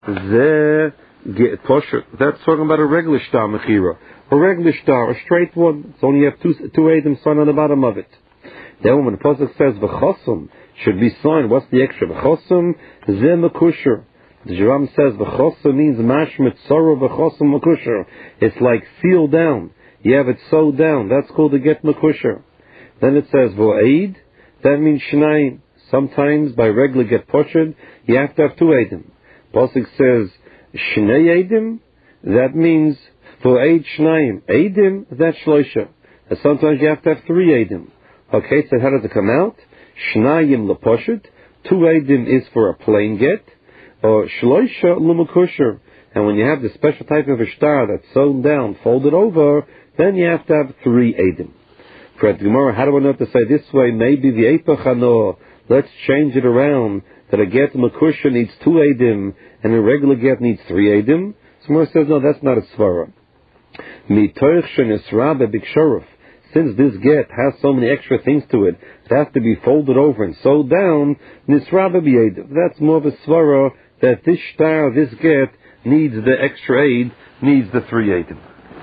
Ze get posher. That's talking about a regular star mechira. A regular star, a straight one. It's only you have two items signed on the bottom of it. Then when the pasuk says v'chosum should be signed, what's the extra? V'chosum ze mekusher. The Jerome says v'chosum means mash mitzara v'chosum mekusher. It's like sealed down. You have it sewed down. That's called the get mekusher. Then it says v'oid. That means shnayim. Sometimes by regular get poshed, you have to have two edim. Pasuk says shnei edim. That means v'oid shnayim. Edim, that's shloisha. And sometimes you have to have three edim. Okay, so how does it come out? Shnayim leposhet. Two edim is for a plain get. Or shloisha l'mekusher. And when you have the special type of a star that's sewn down, folded over, then you have to have three edim. For the Gemara, how do I know to say this way? Maybe the eipach hano. Let's change it around. That a get mekusher needs two edim, and a regular get needs three edim. So Gemara says, no, that's not a svara. Mitoich shenisra bebiksharuf. Since this get has so many extra things to it, it has to be folded over and sewed down. Nisra bebiyedim. That's more of a svara that this star, this get needs the extra aid, needs the three edim.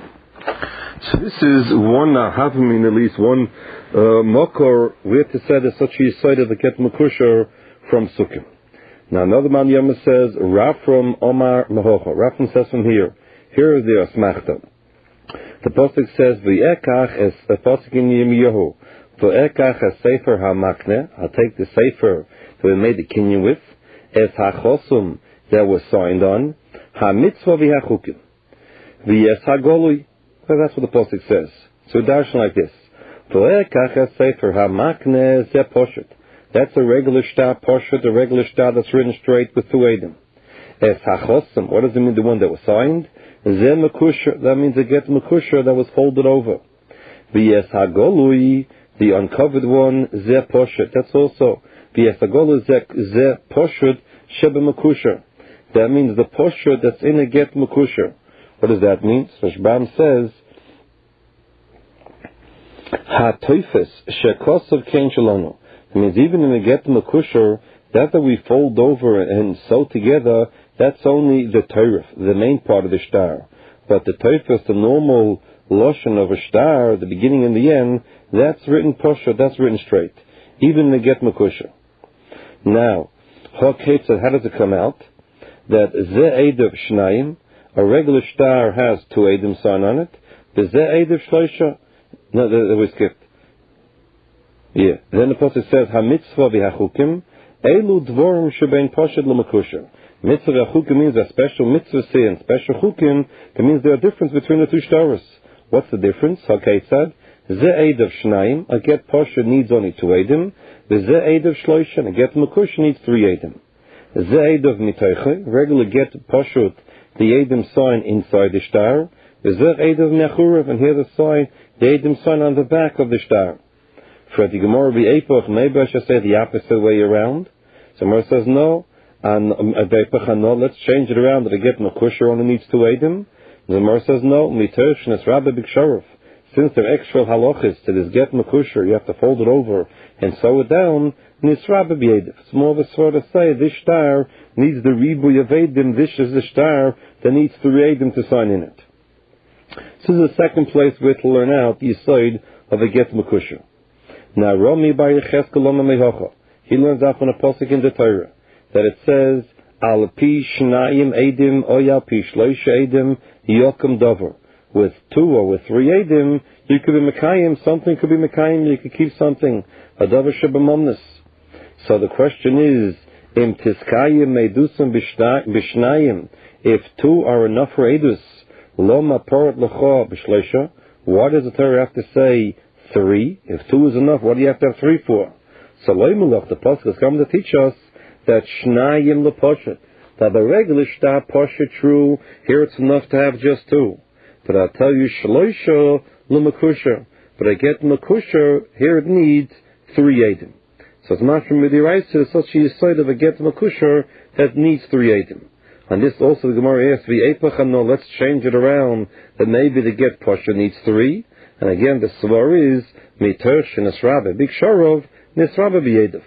So this is one havim, at least one mokor. We have to say that such a side of the get mekusher from Sukkim. Now another man Yama says Rafram Omar Mahocha. Rafram says from here. Here is the asmachta. The pasuk says v'ekach es the pasuk in Yirmiyahu. V'ekach es sefer hamakne. I'll take the sefer that we made the kinyan with. Es hachosum that was signed on. Ha-mitzvah v'hachukim. V'yes hagolui. So that's what the pasuk says. So darshan like this. V'ekach es sefer hamakne ze poshet. That's a regular star poshet, a regular star that's written straight with two edim. Es hachosum. What does it mean? The one that was signed. Ze mekusher. That means a get mekusher that was folded over. V'yes hagolui. The uncovered one. Ze poshet. That's also. V'yes hagolui ze poshet shebe mekusher. That means the posher that's in a get mekusher. What does that mean? So Shbam says, ha-toifes shekosav kein shalonu. It means even in a get mekusher, that we fold over and sew together, that's only the teiref, the main part of the star. But the toifes, the normal lotion of a star, the beginning and the end, that's written posher, that's written straight. Even in the get mekusher. Now, how does it come out? That ze edav shnayim, a regular star has two edim sign on it. The ze edav shloisha. No, that we skipped. Yeah. Then the pasuk says ha-mitzvah v'hachukim elu dvorim shebein poshet l'mekusher. Mitzvah v'hachukim means a special mitzvah say and special chukim. That means there are difference between the two stars. What's the difference? Okay, said ze edav shnayim. A get poshet needs only two edim. The ze edav shloisha. A get mekusher needs three edim. Ze edav mitoiche. Regular get poshet. The edim sign inside the star. The ze edav nechurav. And here the sign. The edim sign on the back of the star. For the Gemara be epoch, maybe I should say the opposite way around. So Gemara says no, and let's change it around that a get mekusher only needs two edim. The Gemara says no, mitosh nesrabe biksharuf. Since there are extra halachis to this get mekusher, you have to fold it over and sew it down. Nisrabe b'edim. It's more of a sort of say this star needs the ribuy of edim. This is the star that needs three edim to sign in it. This is the second place we have to learn out the side of a get mekusher. Now, Rami bar Yecheskel Lama Mehocha. He learns out from a pasuk in the Torah that it says, Al pi shnayim edim oyal pi shloisha edim yokum davar. With two or with three edim, you could be mekayim. Something could be mekayim. You could keep something. A davar shebamomnus. So the question is, im tiskayim meidusam bishnayim. If two are enough for edus, lo maporat lecha b'shloisha. Why does the Torah have to say three? If two is enough, what do you have to have three for? So Loimelach, the pasuk has come to teach us that shnayim leposhet, that the regular star poshet true. Here it's enough to have just two. But I'll tell you shloisha l'mekusher. But I get mekusher, here it needs three edim. So it's not from midiraisa, it's such a side of a get mekusher that needs three edim. And this also the Gemara asks, let's change it around, that maybe the get posher needs three. And again, the svar is mitosh nisrabe big sharov nisrabe b'yeduf.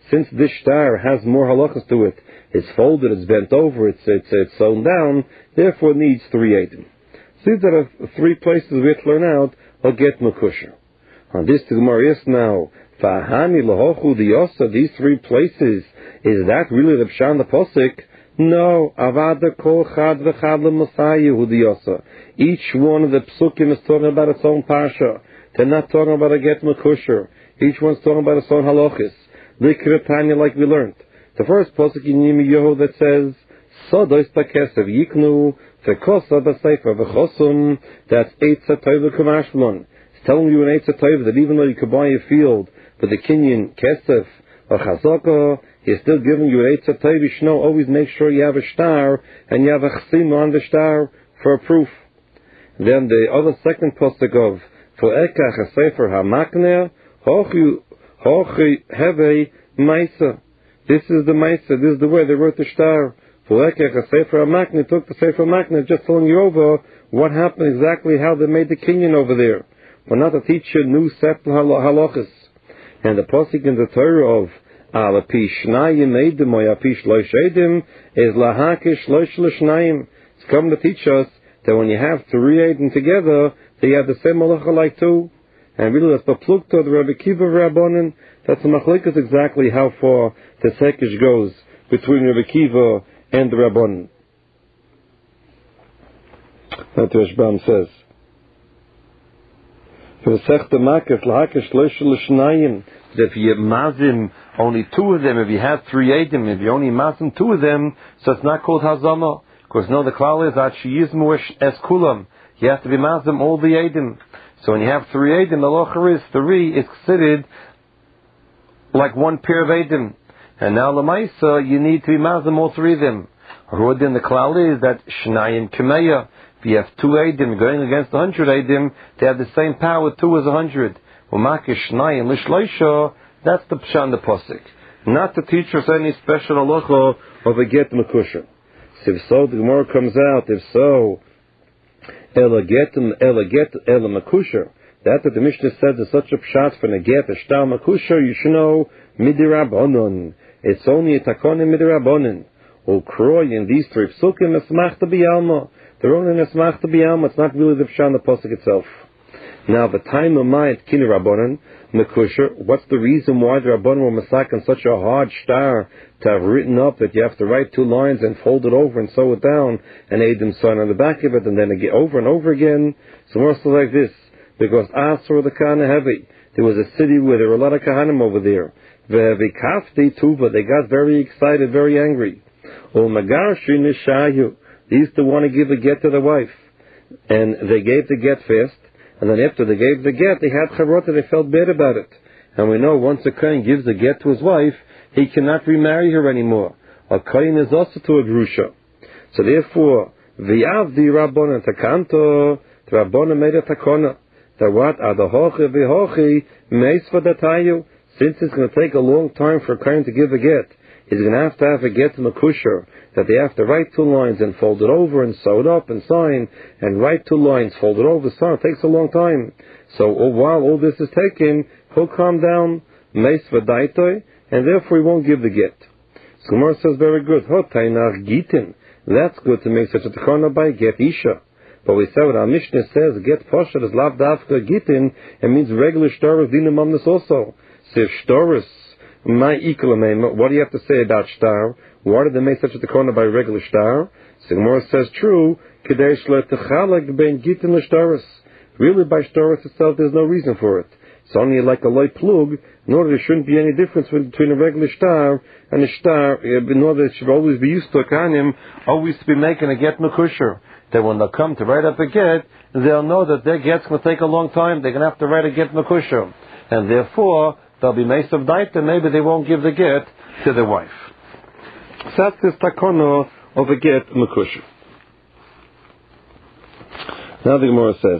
since this star has more halachas to it, it's folded, it's bent over, it's sewn down, therefore it needs 3 edim. So these are 3 places we have to learn out a get mekusher. On this the Gemara is now, Fahani lahochu diyosa, these 3 places, is that really the Pshan the Posik? No, avada kol chad v'chad l'masayu diyosa. Each one of the psukim is talking about its own parsha. They're not talking about a get mekusher. Each one's talking about its own halachis. Likratanya, like we learned. The first pasuk in Yirmiyahu that says, Sodos b'kesev yiknu, v'kosa b'sefer v'chosum, that's Eitza Tova Kamashmon. It's telling you in Eitza Tova that even though you could buy a field with the Kinyan Kesef or Chazaka, he's still giving you an Eitza Tova. You should know, always make sure you have a star and you have a chsim on the star for a proof. Then the other second pasuk of Fo'ekach HaSefer HaMakneh, Hochi Heve Maisa. This is the Maisa, this is the way they wrote the star. Fo'ekach HaSefer HaMakneh took the Sefer HaMakneh, just telling you over what happened exactly, how they made the kinyan over there. But not to teach you new sefer halachas. And the pasuk in the Torah of Alapi Shnayim Eidim or Alapi Shlosh Eidim is Lahakish Shlosh L'Shnayim. It's come to teach us that when you have 3 Eidim together, they have the same halacha like 2. And really that's the plukta, the Rabbi Kiva Rabbanan. That's the machlikas exactly how far the sekish goes between Rabbi Kiva and the Rabbanan. That's what Rashbam says. If you mazim only 2 of them, if you have 3 edim, if you only mazim 2 of them, so it's not called hazama. Because no, the klal is that she is more as kulam. You have to be mazim all the edim. So when you have 3 edim, the locher is 3 is considered like 1 pair of edim. And now lemaisa, you need to be mazim all 3 of them. Then the klal is that shnayim kemeya. If you have 2 edim going against 100 edim, they have the same power. 2 is 100. Umakish shnayim lishleisha. That's the pshan the posik. Not to teach us any special halacha of a get mekusher. If so, the Gemara comes out. If so, ela mekusher. That the Mishnah says is such a pshat for a get a shtar mekusher. You should know midirabonon. It's only a takonim midirabonon. Ukroy in these 3 psukim esmach to be alma. They're only an esmach to be alma. It's not really the pshan the posik itself. Now, the time of my kini rabbanon mekusher. What's the reason why the rabbanon were masakin such a hard star to have written up that you have to write 2 lines and fold it over and sew it down and Adam sign on the back of it and then again over and over again? So more so like this, because Asur the Kahana Heavy, there was a city where there were a lot of Kahanim over there. The Kafti Tuva, they got very excited, very angry. Magarshi Nishayu, they used to want to give a get to the wife, and they gave the get first. And then after they gave the get, they had charota, they felt bad about it. And we know once a kohen gives the get to his wife, he cannot remarry her anymore. A kohen is also to a grusha. So therefore, v'yavdi rabbonan takanto, the rabbonan made a takona. That what? Adahochi v'hochi meisvadatayu. Since it's going to take a long time for a kohen to give a get, he's going to have a get mekusher, that they have to write 2 lines and fold it over and sew it up and sign, and write 2 lines, fold it over, sign. It takes a long time. So while all this is taken, he'll calm down, meis v'daitoi, and therefore he won't give the get. So Gemara says very good. Hotainach gitin. That's good to make such a tachana by get isha. But we said what our Mishnah says, get posher is lav dafka gitin, it means regular shtaris dinam amnis also. So if shtaris, what do you have to say about shtar? Why did they make such a takona by regular shtar? So Gemara says true. Really, by shtaris itself, there's no reason for it. It's only like a light plug. In order there shouldn't be any difference between a regular shtar and a shtar. In order it should always be used to a kanim, always to be making a get mekusher. That when they come to write up a get, they'll know that their get's going to take a long time. They're going to have to write a get mekusher, and therefore they'll be meis of daita. Maybe they won't give the get to their wife. So that's this takono of a get mekusher. Now the Gemara says,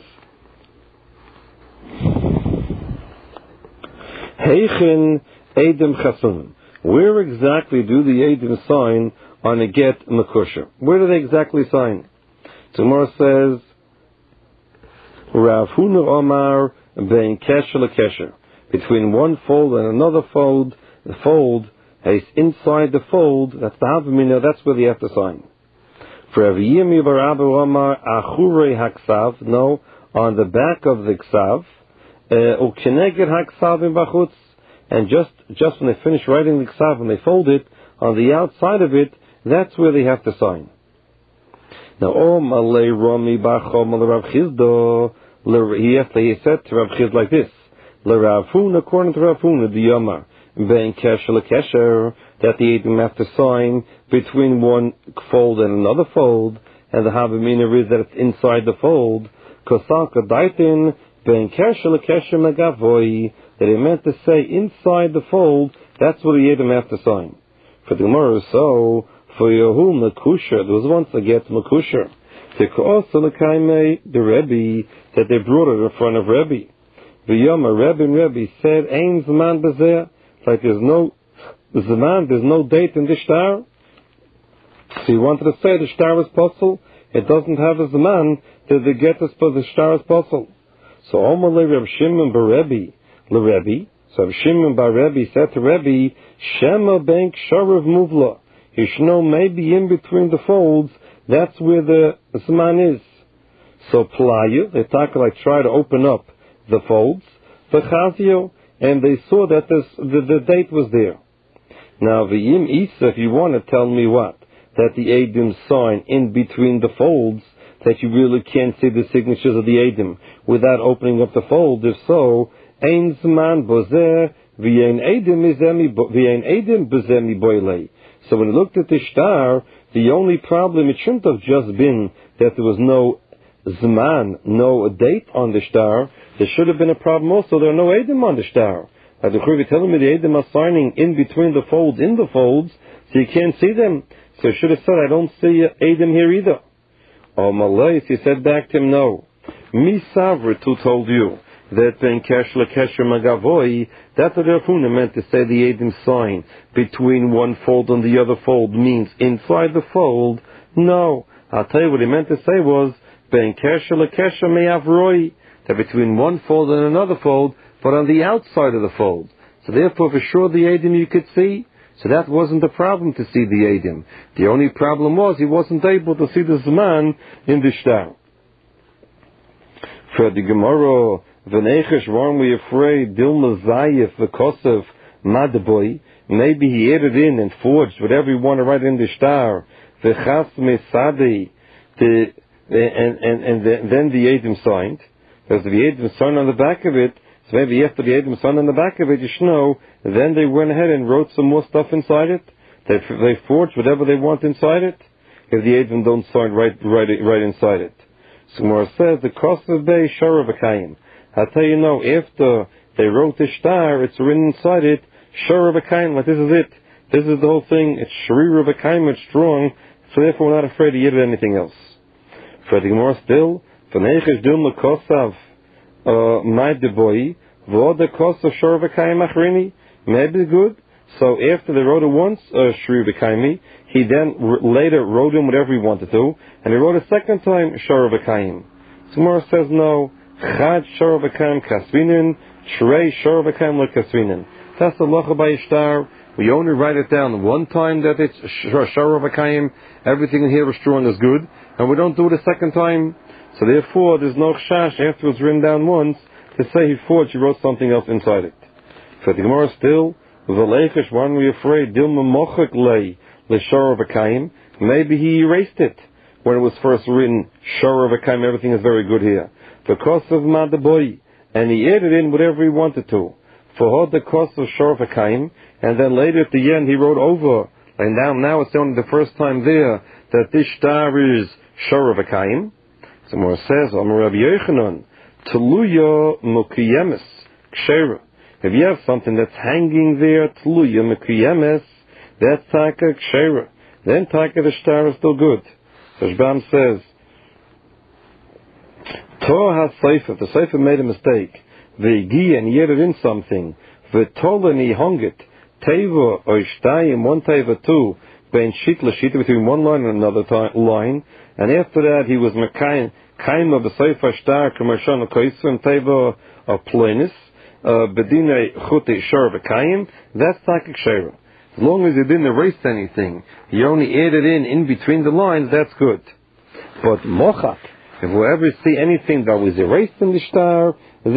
Heichin Edim Chasunim. Where exactly do the Edim sign on a get mekusher? Where do they exactly sign? So Gemara says, Rav Huna Omar bein kesher lekesher. Between one fold and another fold, the fold It's inside the fold, that's the Havamina, that's where they have to sign. For Rav Yirmi bar Abba Omar, Achure Haksav, no, on the back of the Ksav, Ukeneged Haksav in Bachutz, and just when they finish writing the Ksav and they fold it, on the outside of it, that's where they have to sign. Now, Malay Rami Bachom Rav Chizdo, he said to Rav Chiz like this, Rav Huna, according to Rav Huna, the Yomar, Ben Kesher LeKesher, that the Edom have to sign between one fold and another fold, and the Havamina is that it's inside the fold. Kosanka Daitin, Ben Kesher LeKesher Megavoi, that he meant to say inside the fold, that's what the Edom have to sign. For the Gemara, so, for Yehu Mekusher, there was once a get Mekusher. The Kosa Lekaime, the Rebbe, that they brought it in front of Rebbe. The Yoma, Rebbe and Rebbe said, Ein Zman Bezeh, like there's no Zman, there's no date in the shtar. So he wanted to say the shtar was possible. It doesn't have a Zman that the get us for the shtar is possible. So Omalei Reb Shimon bar Rebbe, LeRebbe. So Reb Shimon bar Rebbe said to Rebbe, Shema Bank Sharav Muvla. You should know maybe in between the folds, that's where the Zman is. So Playa, they try to open up the folds, the Chazio, and they saw that the date was there. Now, V'yim Isa, if you want to tell me what, that the Eidim sign in between the folds, that you really can't see the signatures of the Eidim without opening up the fold, if so, Ein Zman Bozeh, V'yein Eidim Bozemi Boilei. So when he looked at the shtar, the only problem, it shouldn't have just been that there was no Zman, no date on the shtar. There should have been a problem also. There are no Eidim on the shtar. Like the Chuvi telling me the Eidim are signing in between the folds, so you can't see them. So he should have said, I don't see Eidim here either. Oh, Malais, he said back to him, no. Mi Savrit, who told you that Ben Kesh LeKesher Magavoi, that's what Rav Huna meant to say the Eidim sign between one fold and the other fold means inside the fold. No. I'll tell you what he meant to say was, Ben Kesher LeKesher Me'avroi, that between one fold and another fold, but on the outside of the fold. So therefore, for sure, the Eidim you could see. So that wasn't the problem to see the Eidim. The only problem was he wasn't able to see the Zman in the shtar. For the Gemara, V'nechesh, weren't we afraid, Dilma Zayef, V'kosev, Madaboy, maybe he added in and forged whatever he wanted to write in the shtar, V'chas Mesadi, and then the Eidim signed. Because the Eidim signed on the back of it, so maybe after the Eidim signed on the back of it, you should know, then they went ahead and wrote some more stuff inside it. They forged whatever they want inside it. If the Eidim don't sign right inside it. So Gemara says, the cost of Bay Shara V'kayim. I'll tell you no, after they wrote the shtar, it's written inside it, Shara V'kayim, like this is it. This is the whole thing, it's Sharira V'kayim, it's strong, so therefore we're not afraid to edit anything else. For the Gemara still, V'neichesh Dilma Kosav, my deboy, the cost of Shor V'kayim Achrini, maybe good. So after they wrote it once, Shri V'kayim, he then later wrote him whatever he wanted to, and he wrote a second time Shor V'kayim. So Gemara says no, Chad Shor V'kayim Kasvinin, Shrei Shor V'kayim LeKasvinin. That's the Locha by Ishtar. We only write it down one time that it's Shor V'kayim, everything in here is true and is good, and we don't do it a second time. So therefore, there's no chash after it's written down once to say he forged, he wrote something else inside it. For the Gemara still, V'leichesh, weren't we afraid, Dilma Mochek Lei, L'Shara V'kayim, maybe he erased it when it was first written, Shara V'kayim, everything is very good here. Because of Madaboy, and he added in whatever he wanted to. For the cost of Shara V'kayim, and then later at the end he wrote over, and now it's only the first time there that this shtar is Shara V'kayim. So Gemara says, Amar Rabbi Yochanan, Tluya Mukiyemes Kshera. If you have something that's hanging there, Tluya Mukiyemes, that's Taka Kshera. Then Taka the shtar is still good. So Shbam says, Torah HaSeifer, the Seifer made a mistake. V'igi, and he added in something. V'tol, and he hung it. Teva, or Shtayim, one Teva, two. Ben Shitla, Shitla, between one line and another line. And after that, he was Kaim of the Seifer Shtar, Kamashon, Koisvim, Teva, of Ploinis, Bedine, Chute, Shor, V'kayim. That's Taka Kshera. As long as you didn't erase anything, you only added in between the lines, that's good. But mochak, if we ever see anything that was erased in the shtar,